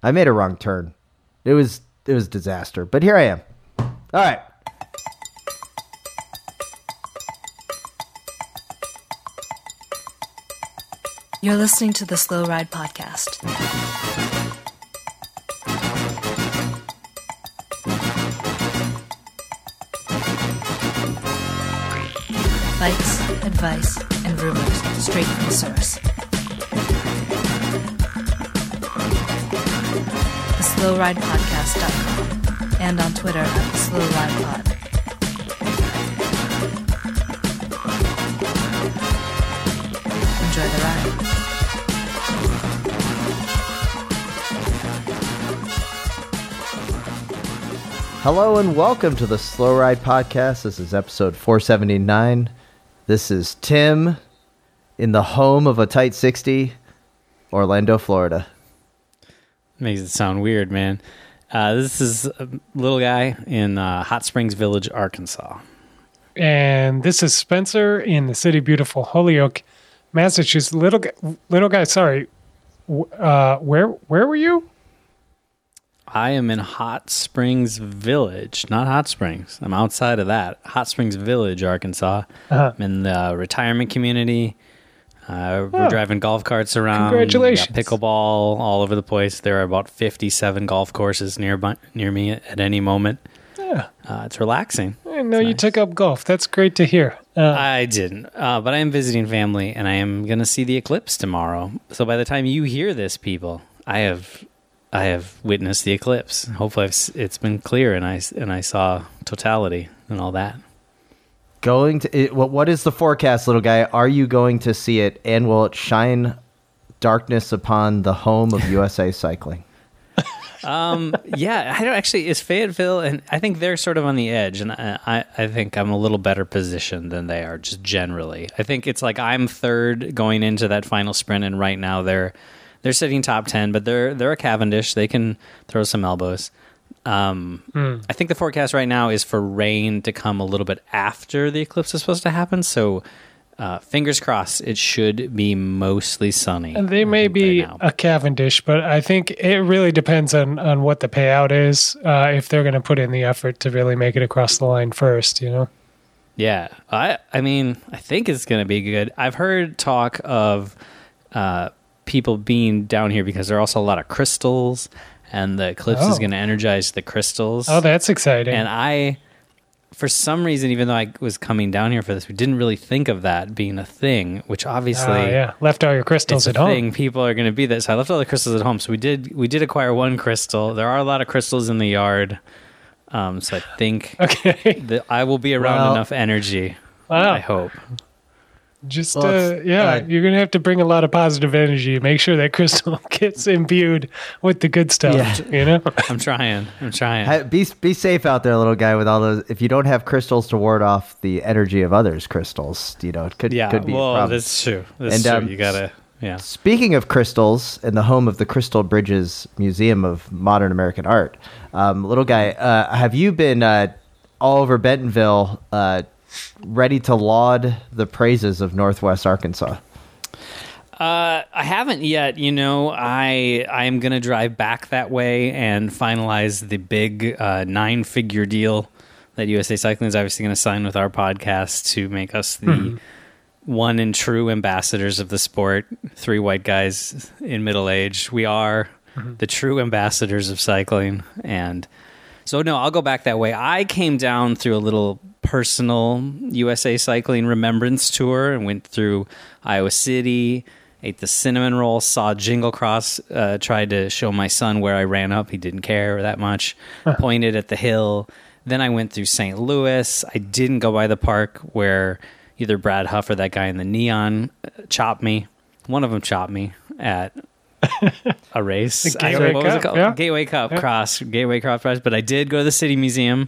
I made a wrong turn. It was disaster, but here I am. All right. You're listening to the Slow Ride Podcast. Bikes, advice, and rumors straight from the source. TheSlowRidePodcast.com and on Twitter at TheSlowRidePod. Enjoy the ride. Hello and welcome to the Slow Ride Podcast. This is episode 479. This is Tim in the home of a tight 60, Orlando, Florida. Makes it sound weird, man. This is a little guy in Hot Springs Village, Arkansas. And this is Spencer in the city beautiful Holyoke, Massachusetts. Little guy, sorry. Where were you? I am in Hot Springs Village, not Hot Springs. I'm outside of that. Hot Springs Village, Arkansas. Uh-huh. I'm in the retirement community. We're driving golf carts around. Congratulations. We got pickleball all over the place. There are about 57 golf courses near me at any moment. Yeah. It's relaxing. I didn't know you took up golf. That's great to hear. I didn't, but I am visiting family, and I am going to see the eclipse tomorrow. So by the time you hear this, people, I have witnessed the eclipse. Hopefully it's been clear, and I saw totality and all that. What is the forecast, little guy? Are you going to see it, and will it shine darkness upon the home of USA Cycling? Yeah, I don't actually. It's Fayetteville, and I think they're sort of on the edge, and I think I'm a little better positioned than they are, just generally. I think it's like I'm third going into that final sprint, and right now they're sitting top 10, but they're a Cavendish. They can throw some elbows. I think the forecast right now is for rain to come a little bit after the eclipse is supposed to happen. So fingers crossed, it should be mostly sunny. And they may be right a Cavendish, but I think it really depends on what the payout is, if they're going to put in the effort to really make it across the line first, you know? Yeah. I mean, I think it's going to be good. I've heard talk of people being down here because there are also a lot of crystals, and the eclipse is going to energize the crystals. Oh, that's exciting. And I, for some reason, even though I was coming down here for this, we didn't really think of that being a thing, which obviously left all your crystals it's at a home. thing. People are going to be there. So I left all the crystals at home. So we did acquire one crystal. There are a lot of crystals in the yard. So I think that I will be around enough energy. Wow. I hope. Just, you're going to have to bring a lot of positive energy. Make sure that crystal gets imbued with the good stuff, you know? I'm trying. Be safe out there, little guy, with all those. If you don't have crystals to ward off the energy of others' crystals, it could be a problem. That's true. That's true. You got to, Speaking of crystals, in the home of the Crystal Bridges Museum of Modern American Art, little guy, have you been all over Bentonville ready to laud the praises of Northwest Arkansas? I haven't yet. I am going to drive back that way and finalize the big 9-figure deal that USA Cycling is obviously going to sign with our podcast to make us the one and true ambassadors of the sport. 3 white guys in middle age. We are the true ambassadors of cycling. And so, no, I'll go back that way. I came down through a little personal USA Cycling remembrance tour and went through Iowa City, ate the cinnamon roll, saw Jingle Cross, tried to show my son where I ran up. He didn't care that much, pointed at the hill. Then I went through St. Louis. I didn't go by the park where either Brad Huff or that guy in the neon chopped me. One of them chopped me at a race. Gateway what was it Cup, called? yeah. Gateway Cup Cross. Gateway Cross Prize. But I did go to the City Museum.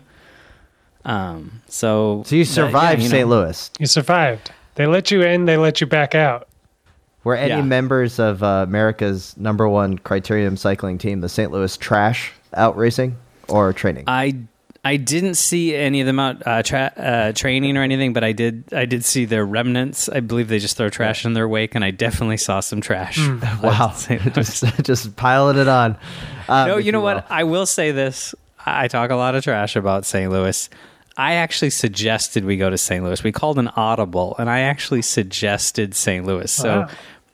So you survived St. Louis. You survived. They let you in, they let you back out. Were any members of America's #1 criterium cycling team, the St. Louis Trash, out racing or training? I I didn't see any of them out training or anything, but I did see their remnants. I believe they just throw trash in their wake, and I definitely saw some trash. Wow, just piling it on. No, you know what? I will say this. I talk a lot of trash about St. Louis. I actually suggested we go to St. Louis. We called an audible, and I actually suggested St. Louis. So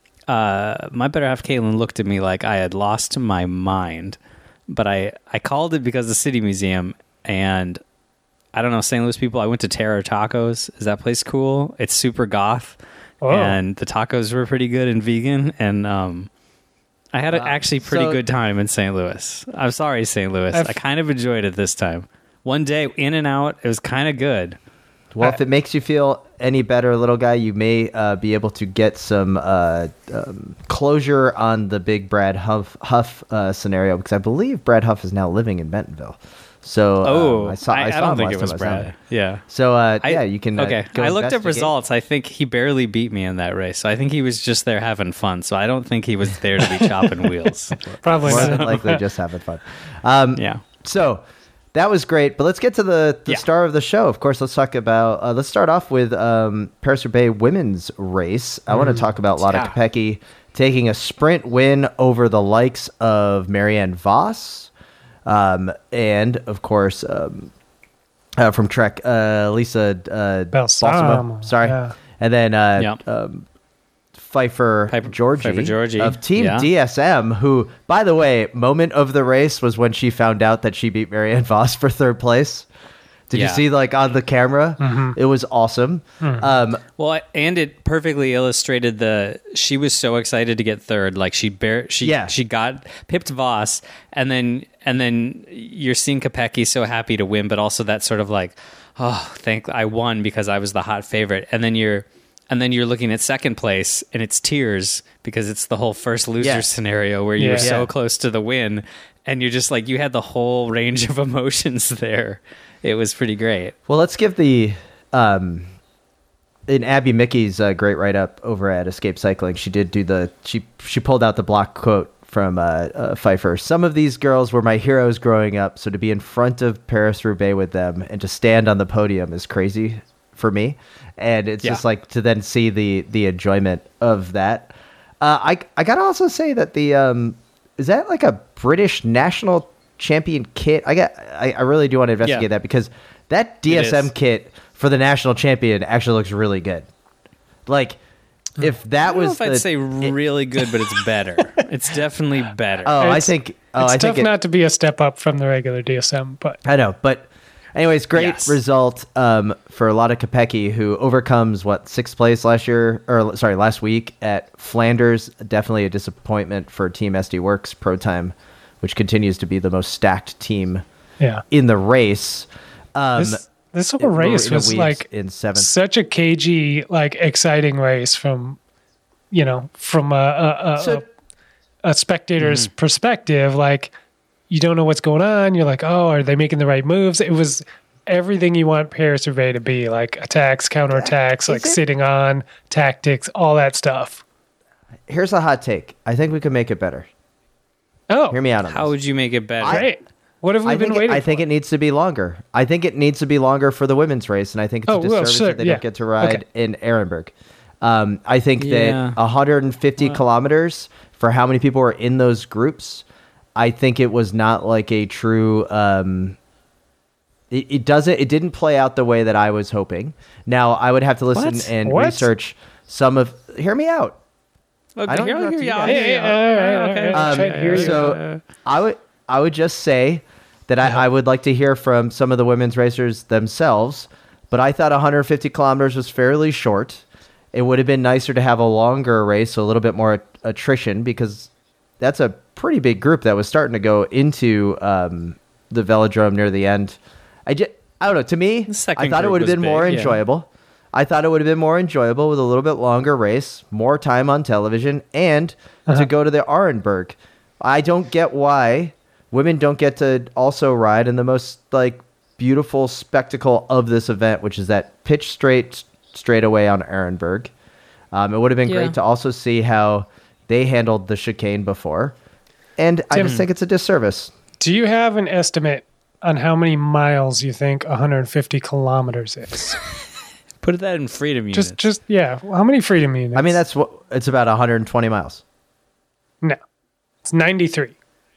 my better half, Caitlin, looked at me like I had lost my mind. But I called it because of the City Museum, and I don't know, St. Louis people, I went to Terror Tacos. Is that place cool? It's super goth, and the tacos were pretty good and vegan, and I had actually pretty good time in St. Louis. I'm sorry, St. Louis. I kind of enjoyed it this time. One day, in and out, it was kind of good. Well, if it makes you feel any better, little guy, you may be able to get some closure on the big Brad Huff scenario, because I believe Brad Huff is now living in Bentonville. So I saw I don't him think last it was time I was down Brad. there. Yeah. So you can. Okay. Go I looked up investigate. results. I think he barely beat me in that race. So I think he was just there having fun. So I don't think he was there to be chopping wheels. Probably More not. than likely just having fun. Yeah. So that was great, but let's get to the star of the show. Of course, let's talk about. Let's start off with Paris-Roubaix women's race. I want to talk about Lotte Kopecky taking a sprint win over the likes of Marianne Vos. And of course, from Trek, Lisa Balsamo. Sorry, yeah. and then Pfeiffer Georgie of Team DSM, who, by the way, moment of the race was when she found out that she beat Marianne Vos for third place. Did you see, like, on the camera? Mm-hmm. It was awesome. Mm-hmm. Well, and it perfectly illustrated she was so excited to get third. Like, she got pipped Voss, and then you're seeing Kopecky so happy to win, but also that sort of like, oh, I won because I was the hot favorite. And then you're looking at second place, and it's tears because it's the whole first loser scenario where you're so close to the win, and you're just like, you had the whole range of emotions there. It was pretty great. Well, let's give in Abby Mickey's great write-up over at Escape Cycling. She did do she pulled out the block quote from Pfeiffer. Some of these girls were my heroes growing up, so to be in front of Paris-Roubaix with them and to stand on the podium is crazy for me. And it's just like to then see the enjoyment of that. I gotta also say that is that like a British national champion kit? I really do want to investigate that, because that DSM kit for the national champion actually looks really good. Like, if that was, I'd say really good, but it's better. It's definitely better. I think it's tough not to be a step up from the regular DSM, but I know. But anyways, great result for Lotte Kopecky, who overcomes sixth place last week at Flanders. Definitely a disappointment for Team SD Works Pro Time, which continues to be the most stacked team in the race. This whole race was like in seventh. Such a cagey, like exciting race from a spectator's perspective. Like, you don't know what's going on. You're like, oh, are they making the right moves? It was everything you want Paris-Roubaix to be, like attacks, counterattacks, like sitting on, tactics, all that stuff. Here's a hot take. I think we could make it better. Oh, hear me out on this. How would you make it better? Great. What have we been waiting for? I think it needs to be longer. I think it needs to be longer for the women's race, and I think it's a disservice that they don't get to ride in Ehrenberg. I think that 150 kilometers for how many people were in those groups, I think it was not like a true. It didn't play out the way that I was hoping. Now I would have to listen and research some of. Hear me out. Okay, I don't hear you out. Okay. So I would just say that I would like to hear from some of the women's racers themselves, but I thought 150 kilometers was fairly short. It would have been nicer to have a longer race, so a little bit more attrition, because that's a pretty big group that was starting to go into the velodrome near the end. I don't know. To me, I thought it would have been more enjoyable. I thought it would have been more enjoyable with a little bit longer race, more time on television, and to go to the Arenberg. I don't get why women don't get to also ride in the most beautiful spectacle of this event, which is that pitch straightaway on Ehrenberg. It would have been great to also see how they handled the chicane before. And I just think it's a disservice. Do you have an estimate on how many miles you think 150 kilometers is. Put that in freedom units. How many freedom units? I mean, it's about 120 miles. No, it's 93.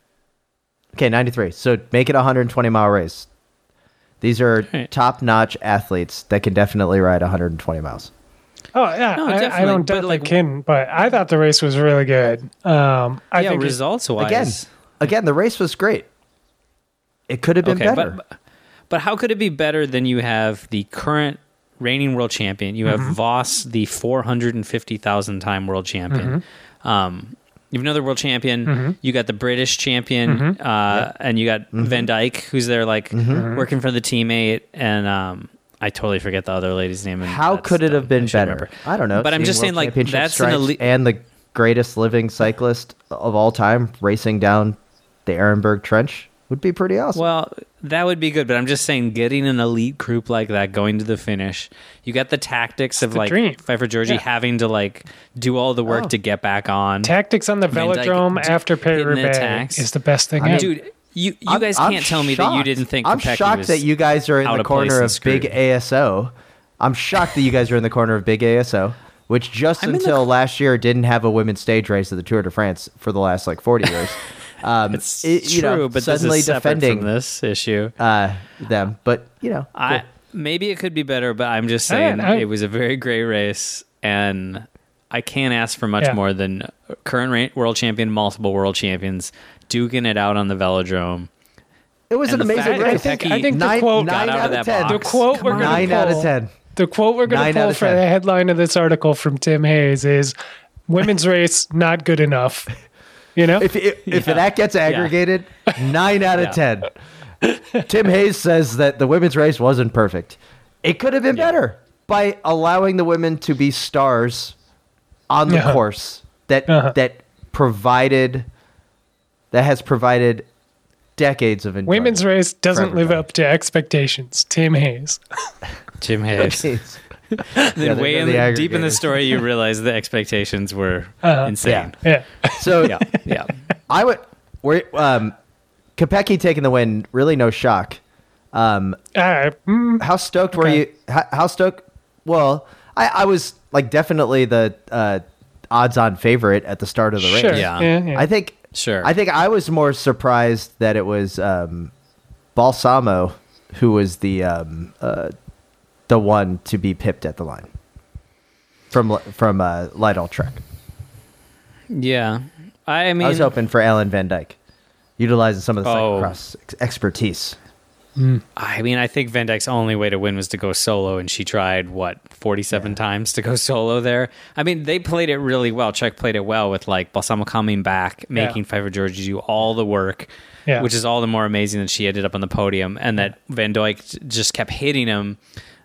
Okay, 93. So make it a 120-mile race. These are Right. top-notch athletes that can definitely ride 120 miles. Oh yeah, No, I definitely, don't but, doubt like- they can, but I thought the race was really good. I think results wise. Again, the race was great. It could have been better. But how could it be better than you have the current reigning world champion? You have Voss, the 450,000 time world champion. You have another world champion. You got the British champion, and you got Van Dyke, who's there working for the teammate, and I totally forget the other lady's name. And How that's could it dumb. have been I should better? remember. I don't know. But I'm Seeing just saying, World like, Championship that's an stripes elite. and the greatest living cyclist of all time racing down the Ehrenberg Trench would be pretty awesome. Well, that would be good, but I'm just saying, getting an elite group like that going to the finish, you got the tactics of the dream. Pfeiffer Georgie Yeah. having to do all the work to get back on. tactics on the Van Dyke velodrome after hitting the Paris-Roubaix attacks. is the best thing I mean, ever. Dude, you I'm- guys I'm can't tell me that you shocked. didn't think I'm Kopecky shocked was that you guys are in out the of place corner and of Big screwed. ASO. I'm shocked that you guys are in the corner of Big ASO, which just I'm in the until last year didn't have a women's stage race at the Tour de France for the last 40 years. It's you know, true, but suddenly this is separate defending from this issue. them, but Maybe it could be better, but I'm just I- saying I- it was a very great race, and I can't ask for much Yeah. more than current world champion, multiple world champions, duking it out on the velodrome. it was And an the amazing fact race. that I think the nine, quote nine got out out of of that 10. box. The quote Come we're on. going to 9 out of pull. 10. The quote we're going 9 to out pull of for 10. the headline of this article from Tim Hayes is "Women's race not good enough." You know, If that gets aggregated, 9 out of Yeah. 10. Tim Hayes says that the women's race wasn't perfect. It could have been better by allowing the women to be stars on the Uh-huh. course that has provided decades of enjoyment. women's race doesn't live everybody. up to expectations. Tim Hayes. Jim Hayes. Jeez. Then way they're in the deep in the aggregators. story, you realize the expectations were insane. Yeah. So Yeah. I would. Kopecky taking the win, really no shock. How How stoked were Okay. you? How stoked? Well, I was definitely the odds-on favorite at the start of the race. Sure. Yeah. Yeah. I think. Sure. I think I was more surprised that it was Balsamo who was the one to be pipped at the line from Lidl Trek. Yeah. I mean, I was hoping for Ellen Van Dyke, utilizing some of the Oh. cyclocross expertise. I think Van Dyke's only way to win was to go solo, and she tried 47 times to go solo there. I mean, they played it really well. Trek played it well with Balsamo coming back, making Pfeiffer Georgie do all the work, Yeah. which is all the more amazing that she ended up on the podium, and that Van Dyke just kept hitting him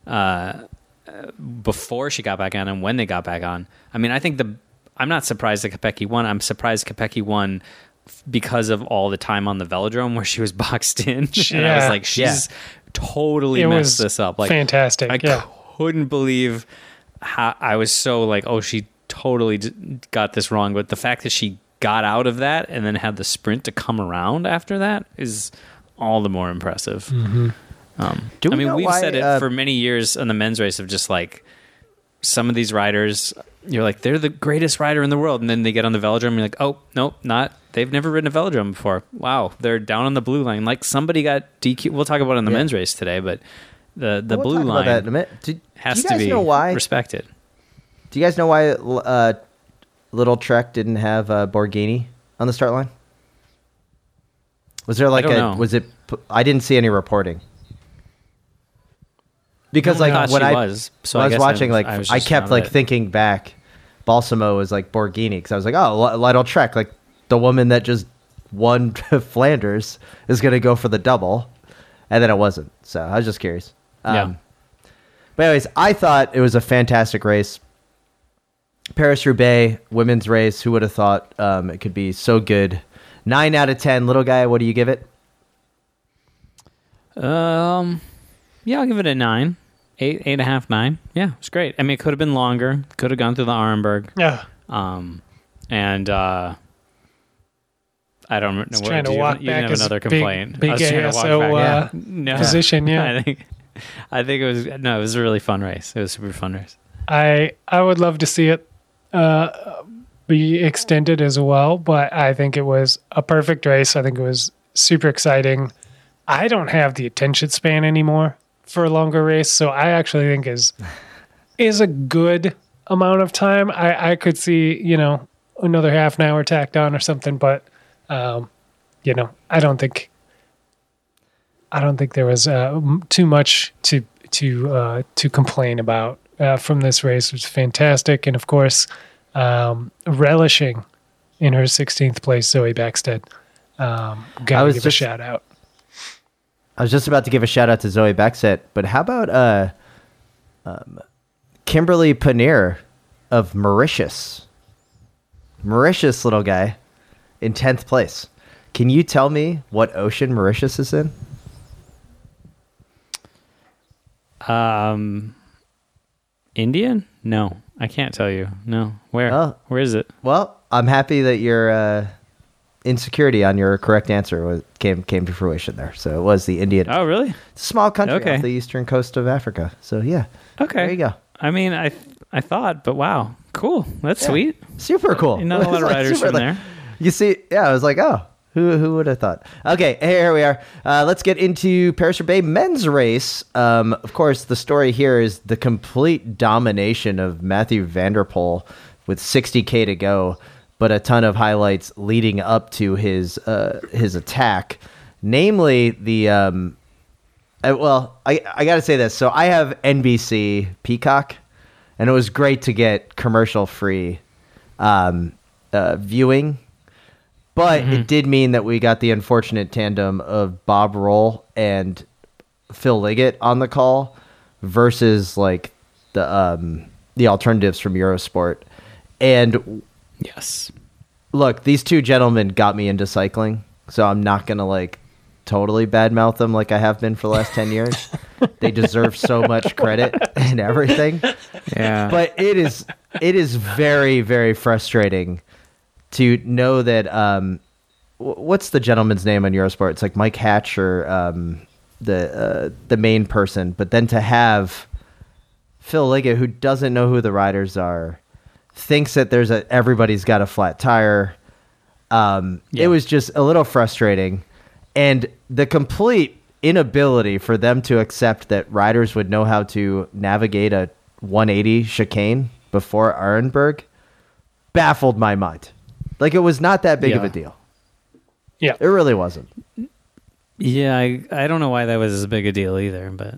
before she got back on and when they got back on. I mean, I'm not surprised that Kopecky won. I'm surprised Kopecky won because of all the time on the velodrome where she was boxed in. And I was Yeah. like, she's totally It messed was this up. fantastic, I yeah. couldn't believe how I was so she totally got this wrong. But the fact that she got out of that and then had the sprint to come around after that is all the more impressive. Do I mean, know we've why, said it for many years on the men's race of just some of these riders, you're like, they're the greatest rider in the world. And then they get on the velodrome and you're like, oh, nope, not. They've never ridden a velodrome before. Wow, they're down on the blue line. Somebody got DQ. We'll talk about it in the men's race today, but the We'll blue talk about line that in a minute. Do has you to guys be know why? respected. Do you guys know why Little Trek didn't have Borghini on the start line? Was there don't know. was it? I didn't see any reporting. Because I thought when she I was, so when I I was guess watching, I was I just kept found it. thinking back. Balsamo was Borghini because I was like, oh, Little Trek, the woman that just won Flanders is going to go for the double, and then it wasn't. So I was just curious. Yeah. But anyways, I thought it was a fantastic race. Paris-Roubaix women's race. Who would have thought it could be so good? 9 out of 10. Little guy, what do you give it? Yeah, I'll give it a 9. 8.5, 9. Yeah, it's great. I mean, it could have been longer. Could have gone through the Arenberg. Yeah. And I don't know. He's trying to walk you back have his another big, complaint. big I was trying to ASO walk back. No. position. Yeah, I think it was a really fun race. It was a super fun race. I would love to see it be extended as well, but I think it was a perfect race. I think it was super exciting. I don't have the attention span anymore for a longer race, so I actually think is a good amount of time. I could see, another half an hour tacked on or something, but I don't think there was too much to complain about from this race. It was fantastic, and of course, relishing in her 16th place, Zoe Backstead. Gotta give a shout out. I was just about to give a shout out to Zoe Backstead, but how about Kimberly Paneer of Mauritius? Mauritius, little guy, in 10th place. Can you tell me what ocean Mauritius is in? Indian? No, I can't tell you. No, where? Oh. Where is it? Well, I'm happy that your insecurity on your correct answer came to fruition there. So it was the Indian. Oh, really? Small country Okay. off the eastern coast of Africa. So yeah. Okay. There you go. I mean, I thought, but wow, cool. That's Yeah. sweet. Super cool. Not a lot of riders from there. You see, yeah, I was like, oh, who would have thought? Okay, here we are. Let's get into Paris-Roubaix men's race. Of course, the story here is the complete domination of Mathieu van der Poel with 60K to go, but a ton of highlights leading up to his attack, namely the. I got to say this. So I have NBC Peacock, and it was great to get commercial-free viewing. But it did mean that we got the unfortunate tandem of Bob Roll and Phil Liggett on the call versus like the alternatives from Eurosport. And Yes. look, these two gentlemen got me into cycling, so I'm not going to like totally badmouth them like I have been for the last 10 years. They deserve so much credit and everything. Yeah. But it is very, very frustrating to know that what's the gentleman's name on Eurosport? It's like Mike Hatch or the main person, but then to have Phil Liggett, who doesn't know who the riders are, thinks that everybody's got a flat tire. It was just a little frustrating, and the complete inability for them to accept that riders would know how to navigate a 180 chicane before Arenberg baffled my mind. Like, it was not that big of a deal. Yeah. It really wasn't. Yeah, I don't know why that was as big a deal either, but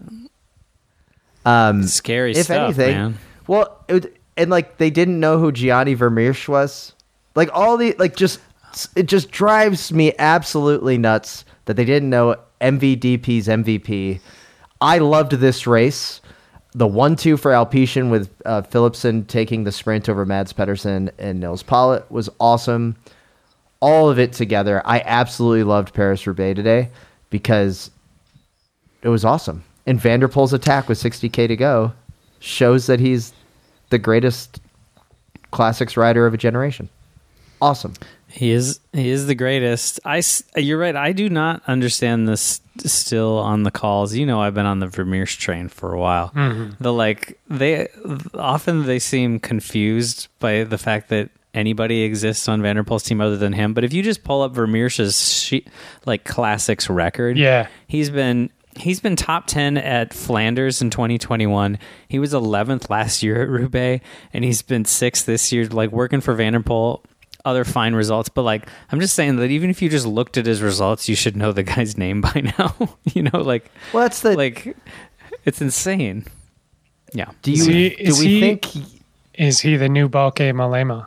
scary If stuff, anything, man. well, and like they didn't know who Gianni Vermeersch was. Like it just drives me absolutely nuts that they didn't know MVDP's MVP. I loved this race. The 1-2 for Alpecin with Philipsen taking the sprint over Mads Pedersen and Nils Pollitt was awesome. All of it together, I absolutely loved Paris-Roubaix today because it was awesome. And Van der Poel's attack with 60K to go shows that he's the greatest classics rider of a generation. Awesome. He is the greatest. You're right. I do not understand this still on the calls. I've been on the Vermeersch train for a while. Mm-hmm. They seem confused by the fact that anybody exists on Van der Poel's team other than him. But if you just pull up Vermeersch's classics record, he's been top 10 at Flanders in 2021. He was 11th last year at Roubaix, and he's been 6th this year. Working for Van der Poel. Other fine results, but I'm just saying that even if you just looked at his results, you should know the guy's name by now. Well, that's it's insane. Yeah. Is he the new Balke Malema?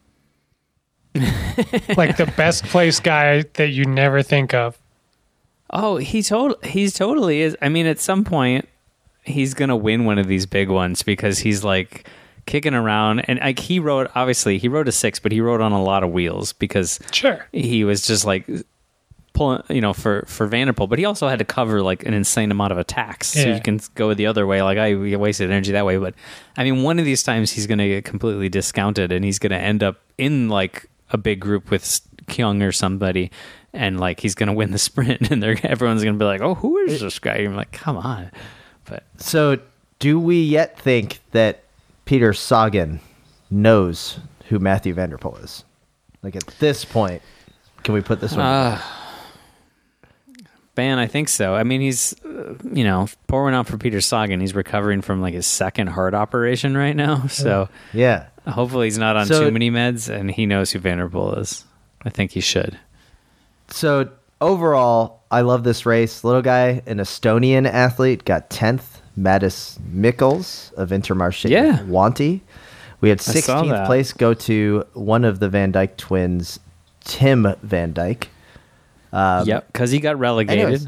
Like the best place guy that you never think of. Oh, he's totally is. I mean, at some point, he's gonna win one of these big ones because he's kicking around, and he rode a 6, but he rode on a lot of wheels because he was just pulling, for Van der Poel, but he also had to cover an insane amount of attacks, so you can go the other way. I wasted energy that way, but I mean, one of these times he's going to get completely discounted, and he's going to end up in a big group with Kyung or somebody, and like he's gonna win the sprint, and everyone's gonna be like, "Oh, who is this guy?" I'm like, "Come on!" But So, do we yet think that Peter Sagan knows who Matthew Vanderpool is? Like at this point, can we put this one? Ben, I think so. I mean, he's, pour one out for Peter Sagan. He's recovering from like his second heart operation right now. So Yeah. hopefully he's not on So- too many meds, and he knows who Vanderpool is. I think he should. So overall, I love this race. Little guy, an Estonian athlete, got 10th. Mattis Mikkels of Intermarché Yeah. Wanty. We had saw 16th that. place go to one of the Van Dyke twins, Tim Van Dyke. Yep, because he got relegated.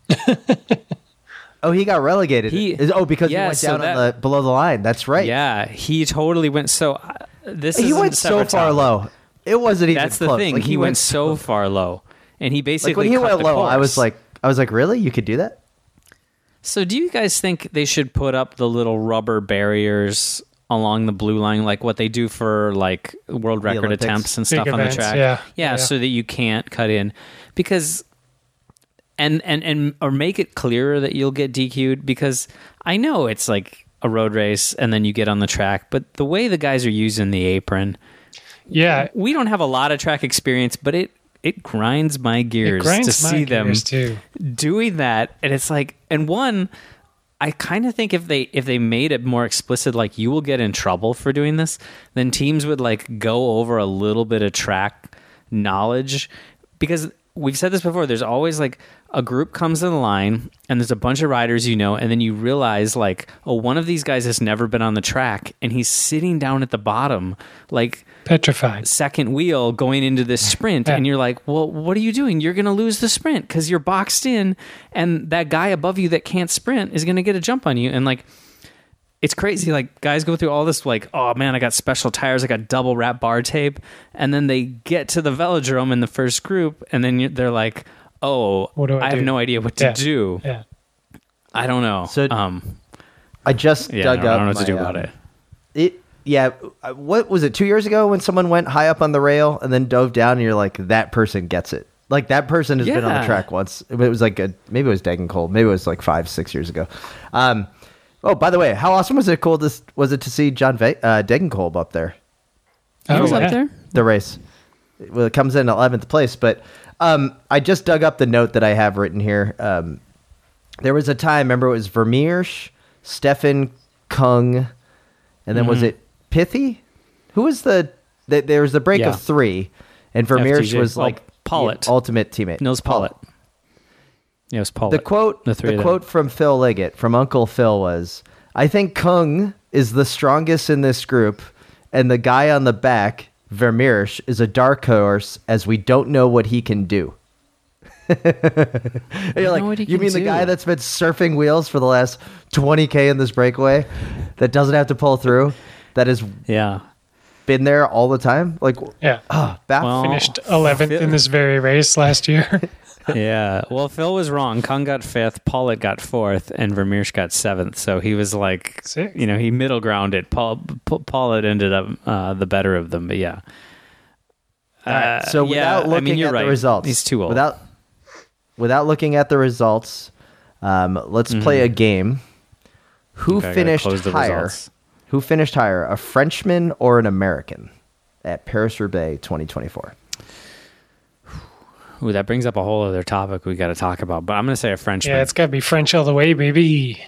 Oh, he got relegated. Because Yeah, he went so down on the below the line. That's right. Yeah, he totally went. So this He is went so far low. It wasn't even That's the close. thing. Like, he went so far low, and he basically like when he cut went the low, course. I was like, really? You could do that? So do you guys think they should put up the little rubber barriers along the blue line, like what they do for like world record Olympics. attempts and Big stuff on events, the track? yeah. So that you can't cut in, because and or make it clearer that you'll get DQ'd, because I know it's like a road race and then you get on the track, but the way the guys are using the apron, Yeah. we don't have a lot of track experience, but it grinds my gears It grinds to my see them gears, too. doing that. And it's like, and one, I kind of think if they made it more explicit, like you will get in trouble for doing this, then teams would like go over a little bit of track knowledge, because we've said this before. There's always like a group comes in the line and there's a bunch of riders, and then you realize like, oh, one of these guys has never been on the track and he's sitting down at the bottom, like Petrified. second wheel going into this sprint. Yeah. And you're like, well, what are you doing? You're going to lose the sprint because you're boxed in, and that guy above you that can't sprint is going to get a jump on you. And like, it's crazy. Like guys go through all this like, oh man, I got special tires. I got double wrap bar tape. And then they get to the velodrome in the first group, and then they're like, oh, What do I have do? no idea what to Yeah. do. Yeah. I don't know. So- I just yeah, dug I don't up know what to do my, about it. What was it, 2 years ago when someone went high up on the rail and then dove down, and you're like, that person gets it. Like that person has been on the Yeah. track once. It was like maybe it was Degenkolb. Maybe it was like 5-6 years ago. Oh, by the way, how awesome was it to see John Degenkolb up there? He was yeah. up there? The race. Well, it comes in 11th place, but I just dug up the note that I have written here. There was a time, remember, it was Vermeersch, Stefan Kung, and then was it Pithy? Who was there was the break Yeah. of 3, and Vermeersch FTJ. was Oh, like Pollitt. the ultimate teammate. Nils Pollitt. Yeah, it was Pollitt. The quote, The three of them. quote from Phil Liggett, from Uncle Phil, was, "I think Kung is the strongest in this group, and the guy on the back, Vermeersch, is a dark horse, as we don't know what he can do." And you're know like, what he you can mean the do." guy that's been surfing wheels for the last 20K in this breakaway, that doesn't have to pull through, that has Yeah. been there all the time? Like, Yeah. Well, Finished 11th in this very race last year. Yeah. Well, Phil was wrong. Kung got 5th, Pollitt got 4th, and Vermeersch got 7th. So he was like, Sixth. he middle grounded. Pollitt ended up the better of them, but yeah. so without looking you're at right. the results, He's too old. Without looking at the results, let's play a game. Who Okay, I gotta finished close the higher? results. Who finished higher, a Frenchman or an American, at Paris-Roubaix 2024? Ooh, that brings up a whole other topic we got to talk about. But I'm going to say a Frenchman. Yeah, it's got to be French all the way, baby.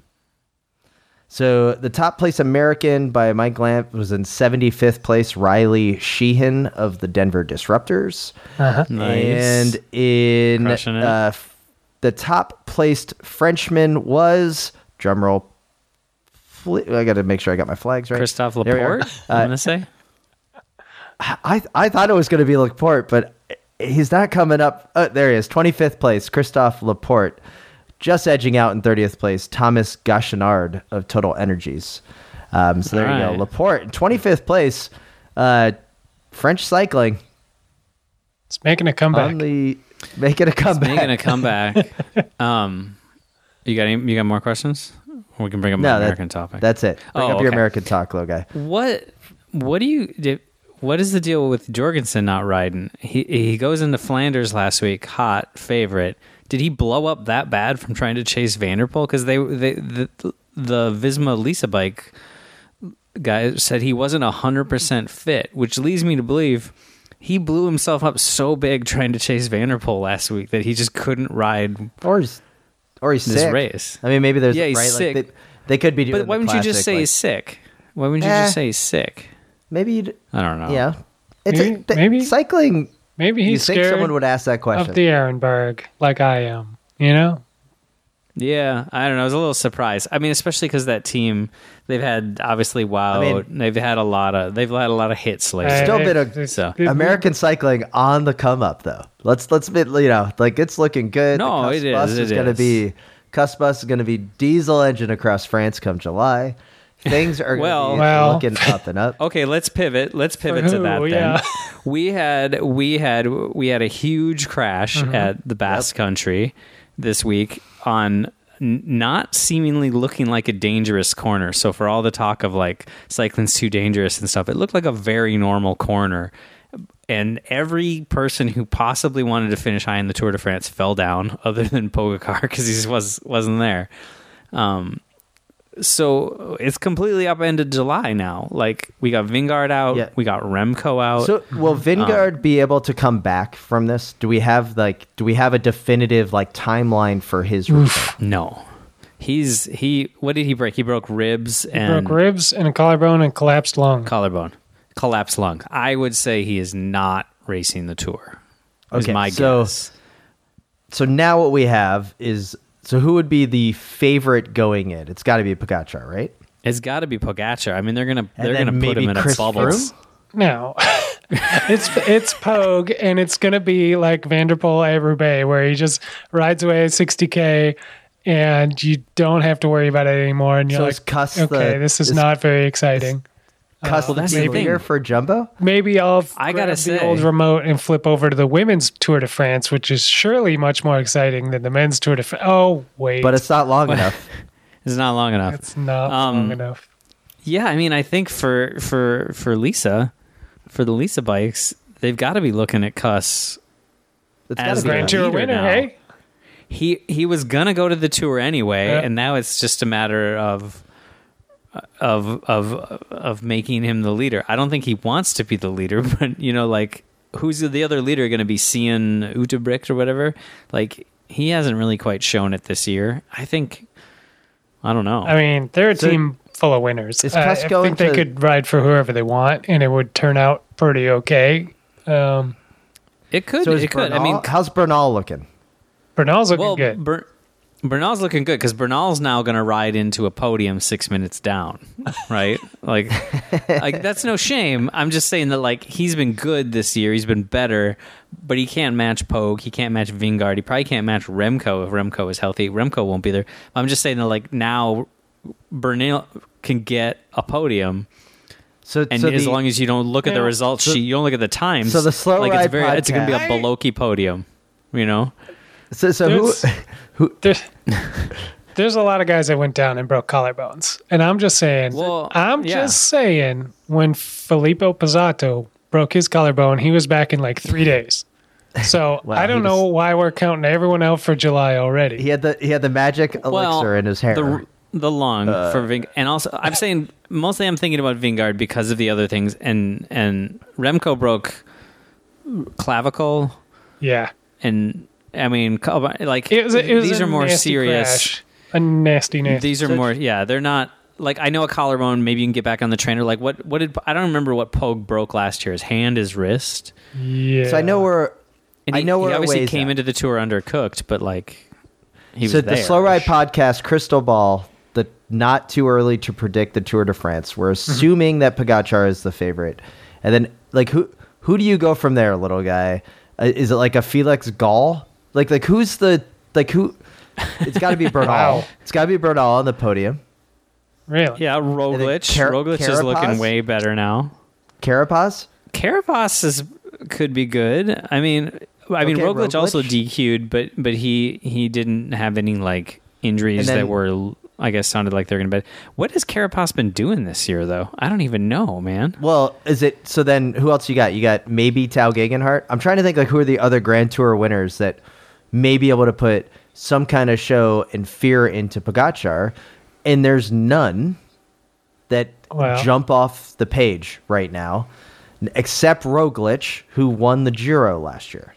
So the top place American by Mike Lamp was in 75th place, Riley Sheehan of the Denver Disruptors. Uh-huh. Nice. And in Crushing it. the top placed Frenchman was, drumroll, I got to make sure I got my flags right. Christophe There we are. Laporte, I'm going to say. I thought it was going to be Laporte, but he's not coming up. There he is, 25th place, Christophe Laporte. Just edging out in 30th place, Thomas Gachenard of Total Energies. So there you go. Alright. Laporte, in 25th place, French cycling It's making a comeback. on the making a comeback. Making a comeback. You got more questions? Or we can bring up No, my American topic. That's it. Bring Oh, up your okay. American talk, little guy. What do you what is the deal with Jorgensen not riding? He goes into Flanders last week, hot favorite. Did he blow up that bad from trying to chase Vanderpool? Because the Visma Lisa bike guy said he wasn't 100% fit, which leads me to believe he blew himself up so big trying to chase Vanderpool last week that he just couldn't ride Or he's this sick. race. I mean, maybe there's Yeah, he's right. sick. Like they could be doing. But why the wouldn't you just classic, say like, he's sick? Why wouldn't you just say he's sick? maybe? You'd, I don't know. yeah, it's Maybe- cycling. Maybe You he's think scared someone would ask that question? of the Ehrenberg like I am. You know? Yeah, I don't know. I was a little surprised. I mean, especially because that team, they've had obviously they've had a lot of hits lately. Still been a- So- American cycling on the come up though. Let's be, like it's looking good. No, the it is, Bus it is going to is. be Cuss Bus is going to be diesel engine across France come July. Things are going to be Well. looking up and up. Okay, let's pivot. Let's pivot For to who? that then. Yeah. We had a huge crash at the Basque Country this week on not seemingly looking like a dangerous corner. So for all the talk of like cycling's too dangerous and stuff, it looked like a very normal corner. And every person who possibly wanted to finish high in the Tour de France fell down, other than Pogacar, because he wasn't there. So it's completely upended July now. Like we got Vingard out, Yeah. we got Remco out. So will Vingard be able to come back from this? Do we have a definitive like timeline for his return? No, what did he break? He broke ribs and Broke ribs and a collarbone and collapsed lung. collarbone, collapsed lung. I would say he is not racing the Tour. Is Okay, my so- guess. So now what we have is who would be the favorite going in? It's got to be Pogacar, right? It's got to be Pogacar. I mean, they're gonna then put maybe him in Chris a bubble. Froome? No. it's Pogue, and it's going to be like Vanderpool at Roubaix, where he just rides away at 60K, and you don't have to worry about it anymore. And you're So like, is Cuss okay, this is not very exciting. Cuss Well, that's the the thing. leader for Jumbo? Maybe I'll I grab gotta the say- old remote and flip over to the women's Tour de France, which is surely much more exciting than the men's Tour de France. Oh, wait. But it's not long enough. It's not long enough. It's not long enough. Yeah, I mean, I think for Lisa, for the Lisa bikes, they've got to be looking at Cuss. It's As gotta the be Grand done. Tour leader winner, now. hey? He was gonna go to the Tour anyway, Yeah. and now it's just a matter of making him the leader. I don't think he wants to be the leader, but like who's the other leader going to be? Cian Utebrich or whatever? Like he hasn't really quite shown it this year. I don't know. I mean, they're a So- team full of winners. Is I Cuss think going they to- could ride for whoever they want, and it would turn out pretty okay. it could. So is It could. I Bernal- mean, how's Bernal looking? Bernal's looking well, good. Bernal's looking good because Bernal's now going to ride into a podium 6 minutes down, right? like that's no shame. I'm just saying that like he's been good this year. He's been better, but he can't match Pogue. He can't match Vingard. He probably can't match Remco if Remco is healthy. Remco won't be there. I'm just saying that like now Bernal can get a podium. So, And so as the- long as you don't look at the results sheet, you don't look at the times. So the Slow like Ride it's going to be a podcast- Beloki podium, you know? so who? There's a lot of guys that went down and broke collarbones, and I'm just saying. Well, I'm yeah. just saying when Filippo Pozzato broke his collarbone, he was back in like 3 days. So Wow, I don't he know was- why we're counting everyone out for July already. He had the magic elixir in his hair. The lung for Vingard, and also I'm saying mostly I'm thinking about Vingard because of the other things, and Remco broke clavicle, Yeah, and I mean like it was these a are more nasty serious. crash. A nasty. These are more they're not like I know a collarbone. Maybe you can get back on the trainer. Like what did I don't remember what Pogue broke last year? His hand, his wrist. Yeah. So I know we're. And I know he we're a obviously ways came out. into the Tour undercooked, but like he So was the there. Slow Ride podcast, Crystal Ball, the not too early to predict the Tour de France. We're assuming that Pogacar is the favorite, and then like who do you go from there, little guy? Is it like a Felix Gall? Like who's the like who? It's got to be Bernal. Wow. It's got to be Bernal on the podium. Really. Yeah, Roglic. Roglic is looking Carapaz? way better now. Carapaz. Carapaz could be good. I mean, Okay, Roglic also Roglic. DQ'd, but he didn't have any like injuries And then- that were I guess sounded like they're going to bet. What has Carapaz been doing this year, though? I don't even know, man. Well, is it so? Then who else you got? You got maybe Tao Gegenhardt. I'm trying to think like who are the other Grand Tour winners that may be able to put some kind of show and fear into Pogačar, and there's none that jump off the page right now, except Roglic, who won the Giro last year.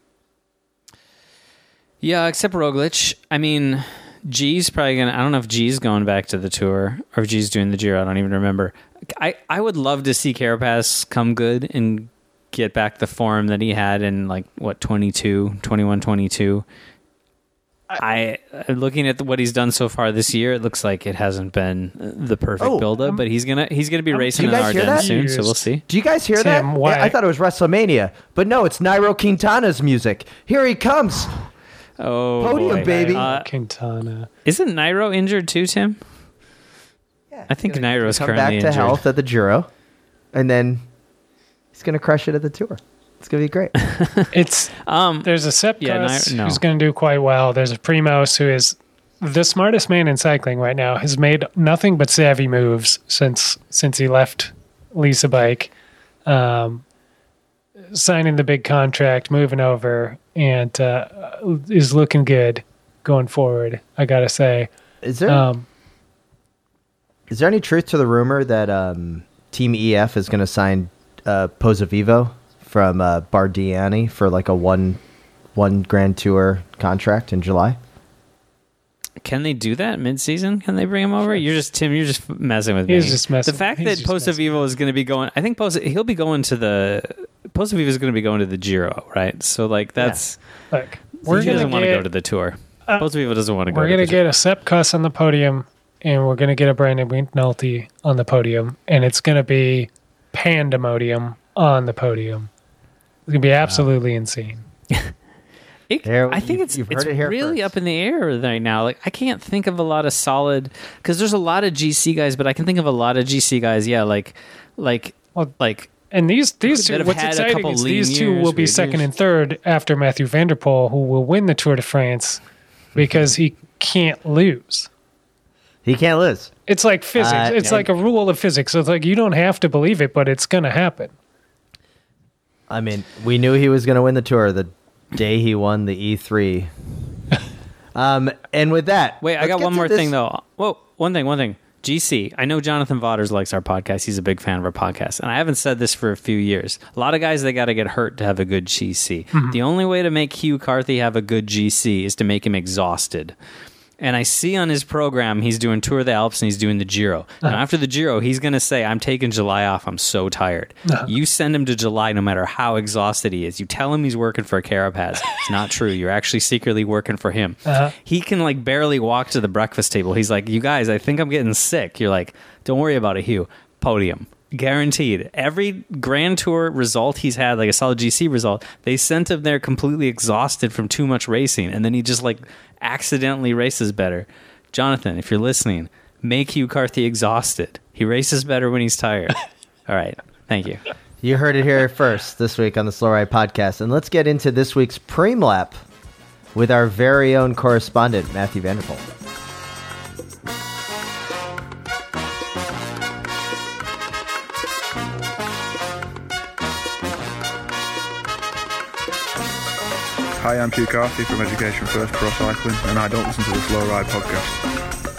Yeah, except Roglic. I mean, G's probably going to... I don't know if G's going back to the Tour or if G's doing the Giro. I don't even remember. I would love to see Carapaz come good and get back the form that he had in, 21, 22. Looking at what he's done so far this year, it looks like it hasn't been the perfect build-up, but he's gonna be racing in Ardennes soon, so we'll see. Do you guys hear that? I thought it was WrestleMania, but no, it's Nairo Quintana's music. Here he comes. Oh, podium, boy. baby. Quintana. Isn't Nairo injured too, Tim? Yeah, I think Nairo's come currently back to injured. health at the Giro, and then he's gonna crush it at the Tour. It's gonna be great. It's there's a Sepkus who's going to do quite well. There's a Primoz who is the smartest man in cycling right now. Has made nothing but savvy moves since he left Lisa Bike, signing the big contract, moving over, and is looking good going forward. I gotta say, is there any truth to the rumor that Team EF is going to sign Pozzovivo from Bardiani for a one Grand Tour contract in July? Can they do that mid-season? Can they bring him over? You're just messing with me. He's just messing. The fact that Pozzovivo is going to be going, I think he'll be going to Pozzovivo is going to be going to the Giro, right? So that's look. He doesn't want to go to the Tour. Pozzovivo doesn't want to go. We're going to get a Sepp Kuss on the podium, and we're going to get a Brandon McNulty on the podium, and it's going to be pandemonium on the podium. It's going to be absolutely insane. I think it's really up in the air right now. I can't think of a lot of solid, because there's a lot of GC guys, but I can think of a lot of GC guys. Yeah, and these two. What's exciting is these two will be second and third after Mathieu van der Poel, who will win the Tour de France because he can't lose. He can't lose. It's like physics. It's like a rule of physics. So it's you don't have to believe it, but it's going to happen. I mean, we knew he was going to win the Tour the day he won the E3. And with that... Wait, I got one more thing, though. Whoa, one thing. GC. I know Jonathan Vaughters likes our podcast. He's a big fan of our podcast. And I haven't said this for a few years. A lot of guys, they got to get hurt to have a good GC. Mm-hmm. The only way to make Hugh Carthy have a good GC is to make him exhausted. And I see on his program, he's doing Tour of the Alps and he's doing the Giro. Now, after the Giro, he's going to say, I'm taking July off. I'm so tired. You send him to July no matter how exhausted he is. You tell him he's working for Carapaz. It's not true. You're actually secretly working for him. He can barely walk to the breakfast table. He's like, you guys, I think I'm getting sick. You're like, don't worry about it, Hugh. Podium. Guaranteed. Every Grand Tour result he's had, a solid GC result, they sent him there completely exhausted from too much racing, and then he just accidentally races better. Jonathan, if you're listening, make Hugh Carthy exhausted. He races better when he's tired. All right. Thank you. You heard it here first this week on the Slow Ride Podcast. And let's get into this week's Preem Lap with our very own correspondent, Mathieu van der Poel. Hi, I'm Hugh Carthy from Education First Pro Cycling, and I don't listen to the Slow Ride podcast.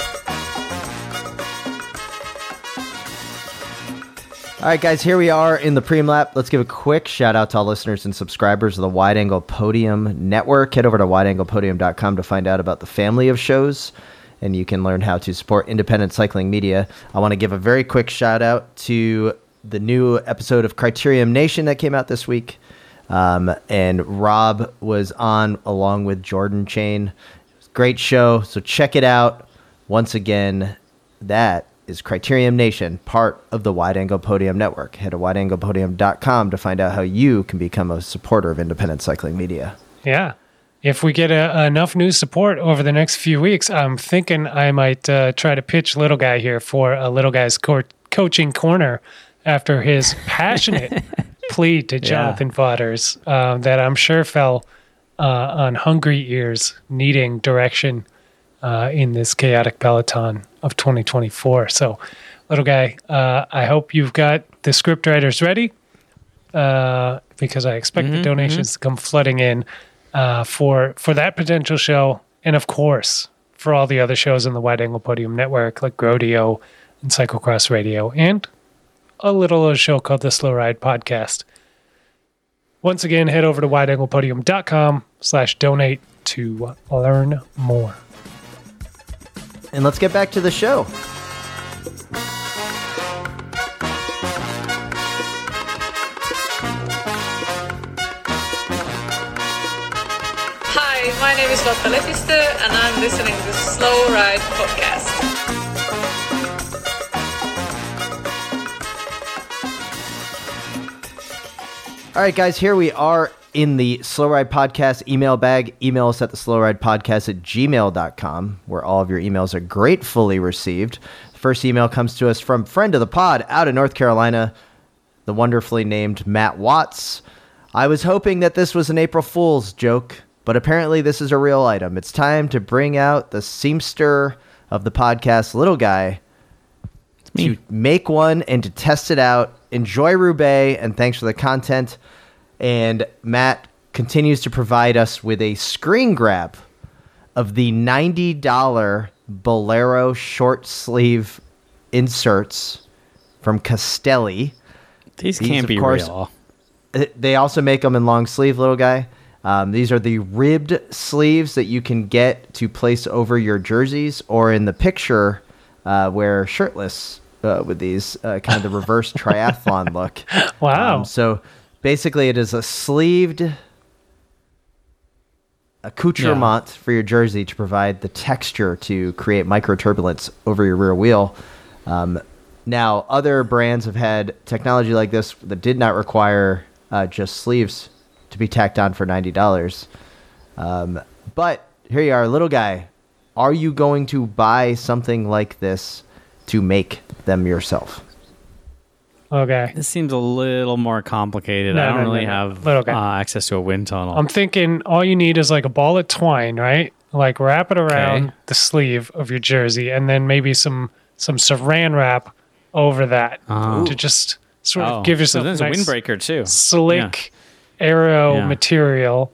All right, guys, here we are in the Preem Lap. Let's give a quick shout out to all listeners and subscribers of the Wide Angle Podium Network. Head over to wideanglepodium.com to find out about the family of shows, and you can learn how to support independent cycling media. I want to give a very quick shout out to the new episode of Criterium Nation that came out this week. And Rob was on along with Jordan Chain. It was a great show, so check it out. Once again, that is Criterium Nation, part of the Wide Angle Podium Network. Head to wideanglepodium.com to find out how you can become a supporter of independent cycling media. Yeah. If we get enough new support over the next few weeks, I'm thinking I might try to pitch Little Guy here for a Little Guy's coaching corner after his passionate plea to Jonathan Vaughters that I'm sure fell on hungry ears needing direction in this chaotic peloton of 2024. So, little guy, I hope you've got the script writers ready, because I expect the donations to come flooding in for that potential show, and of course for all the other shows in the Wide Angle Podium Network, like Grodio and Cyclocross Radio, and a little show called the Slow Ride Podcast. Once again, head over to wideanglepodium.com/donate to learn more. And let's get back to the show. Hi, my name is Lotta Lefister, and I'm listening to the Slow Ride Podcast. All right, guys, here we are in the Slow Ride Podcast email bag. Email us at theslowridepodcast@gmail.com, where all of your emails are gratefully received. The first email comes to us from friend of the pod out of North Carolina, the wonderfully named Matt Watts. I was hoping that this was an April Fool's joke, but apparently this is a real item. It's time to bring out the seamster of the podcast, little guy, to make one and to test it out. Enjoy Roubaix, and thanks for the content. And Matt continues to provide us with a screen grab of the $90 Bolero short sleeve inserts from Castelli. These can't of be course, real. They also make them in long sleeve, little guy. These are the ribbed sleeves that you can get to place over your jerseys, or in the picture wear shirtless with these, kind of the reverse triathlon look. Wow. So basically it is a sleeved accoutrement for your jersey to provide the texture to create micro turbulence over your rear wheel. Now, other brands have had technology like this that did not require just sleeves to be tacked on for $90. But here you are, little guy. Are you going to buy something like this to make them yourself? Okay. This seems a little more complicated. I don't really have access to a wind tunnel. I'm thinking all you need is like a ball of twine, right? Like wrap it around the sleeve of your jersey, and then maybe some saran wrap over that to just sort of give yourself so a nice a windbreaker too. Slick aero material.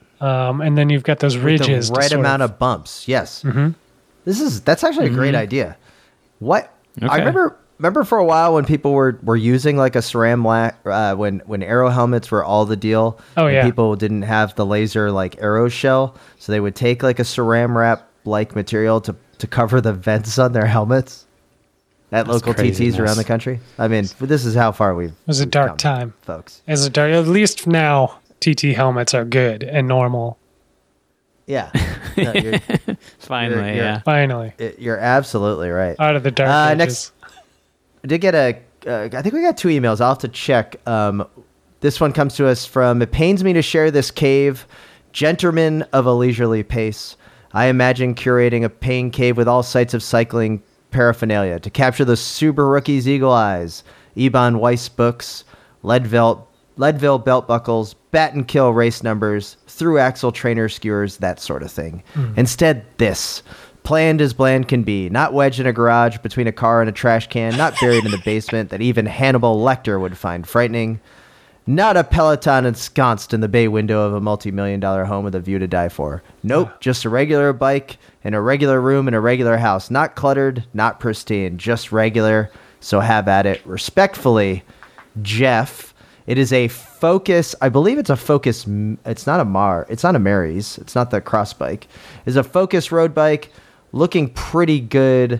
And then you've got those ridges. The right amount of bumps. Yes. Mm-hmm. That's actually a great idea. What I remember for a while when people were using like a SRAM when aero helmets were all the deal. Oh yeah. People didn't have the laser like aero shell, so they would take like a SRAM wrap like material to cover the vents on their helmets at local TTs around the country. I mean, this is how far we've. It was a dark time, folks. It was a dark. At least now TT helmets are good and normal. Yeah. No, Finally. Finally. You're absolutely right. Out of the dark ages. Next, I did get I think we got 2 emails. I'll have to check. This one comes to us from, it pains me to share this cave, gentleman of a leisurely pace. I imagine curating a pain cave with all sights of cycling paraphernalia to capture the Subaru rookies' eagle eyes, Eban Weiss books, Leadville belt buckles, bat and kill race numbers, through axle trainer skewers, that sort of thing. Instead, this. Planned as bland can be. Not wedged in a garage between a car and a trash can. Not buried in the basement that even Hannibal Lecter would find frightening. Not a Peloton ensconced in the bay window of a multi-million-dollar home with a view to die for. Nope, just a regular bike in a regular room in a regular house. Not cluttered, not pristine, just regular. So have at it. Respectfully, Jeff. It is a Focus. I believe it's a Focus. It's not a It's not a Mary's. It's not the cross bike. It's a Focus road bike, looking pretty good.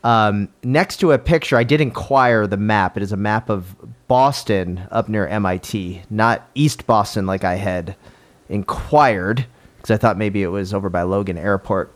Next to a picture, I did inquire the map. It is a map of Boston up near MIT, not East Boston like I had inquired, because I thought maybe it was over by Logan Airport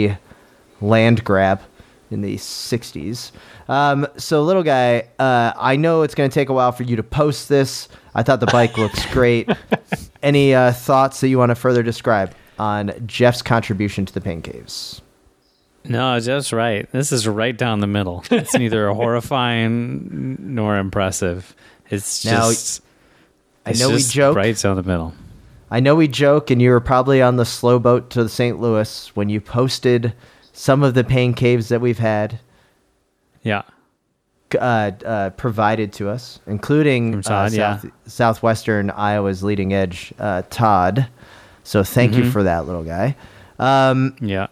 pre-land grab in the 60s. So little guy, I know it's going to take a while for you to post this. I thought the bike looks great. Any thoughts that you want to further describe on Jeff's contribution to the Pain Caves? No, just right. This is right down the middle. It's neither horrifying nor impressive. It's just. I know we joke. Right down the middle. I know we joke, and you were probably on the slow boat to St. Louis when you posted some of the pain caves that we've had Yeah. provided to us, including From Todd, Southwestern Iowa's leading edge, Todd. So thank you for that, little guy. Yeah.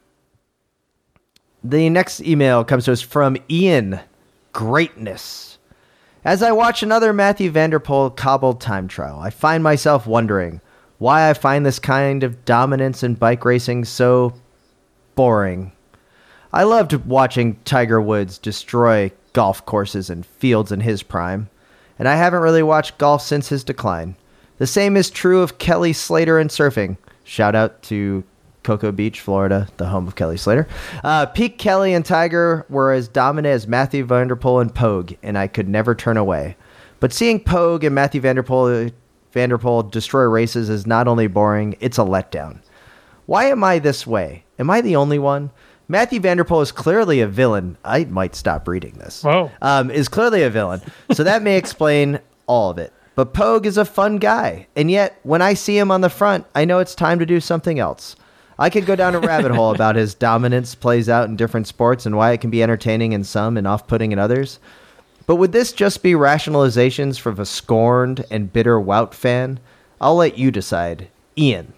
The next email comes to us from Ian Greatness. As I watch another Matthew Vanderpool cobbled time trial, I find myself wondering why I find this kind of dominance in bike racing so boring. I loved watching Tiger Woods destroy golf courses and fields in his prime, and I haven't really watched golf since his decline. The same is true of Kelly Slater and surfing. Shout out to Cocoa Beach, Florida, the home of Kelly Slater. Peak Kelly and Tiger were as dominant as Matthew Vanderpool and Pogue, and I could never turn away. But seeing Pogue and Matthew Vanderpool destroy races is not only boring, it's a letdown. Why am I this way? Am I the only one? Matthew Vanderpool is clearly a villain. I might stop reading this. Whoa. Is clearly a villain. So that may explain all of it. But Pogue is a fun guy. And yet, when I see him on the front, I know it's time to do something else. I could go down a rabbit hole about his dominance plays out in different sports and why it can be entertaining in some and off-putting in others. But would this just be rationalizations from a scorned and bitter Wout fan? I'll let you decide. Ian.